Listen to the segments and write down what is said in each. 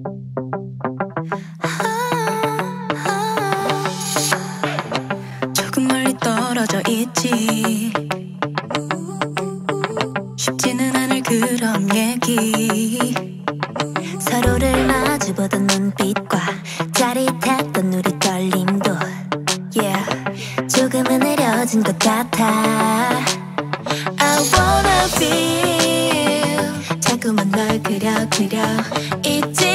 조금 멀리 떨어져 있지. 쉽지는 않을 그런 얘기. 서로를 마주보던 눈빛과 짜릿했던 우리 떨림도 조금은 느려진 것 같아. I wanna feel. 자꾸만 널 그려 잊지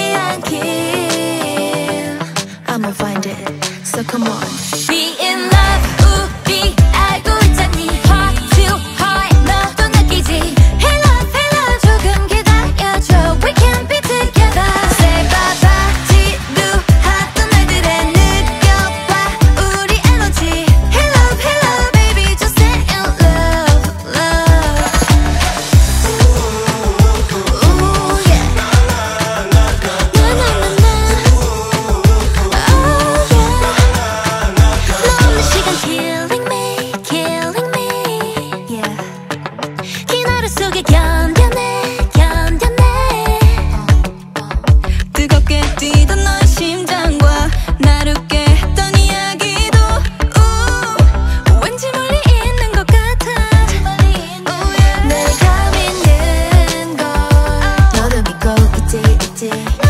않길. I'ma find it, so come on. Be in love, 우리 알고 있잖니. Heart to heart, 너도 느끼지. Hey love, 조금 기다려줘. We can be together. Say bye bye, 지루하던 날들에 느껴봐 우리 에너지. Hey love, baby, just stay in love, love. Ooh yeah. Na na na na. Oh yeah. lonely 시간 killing me, yeah. 긴 하루 속에 견뎌내. 뜨겁게 뛰던 너의 심장과 나르게 했던 이야기도 왠지 멀리 있는 것 같아. 내가 믿는 걸 너도 믿고 있지.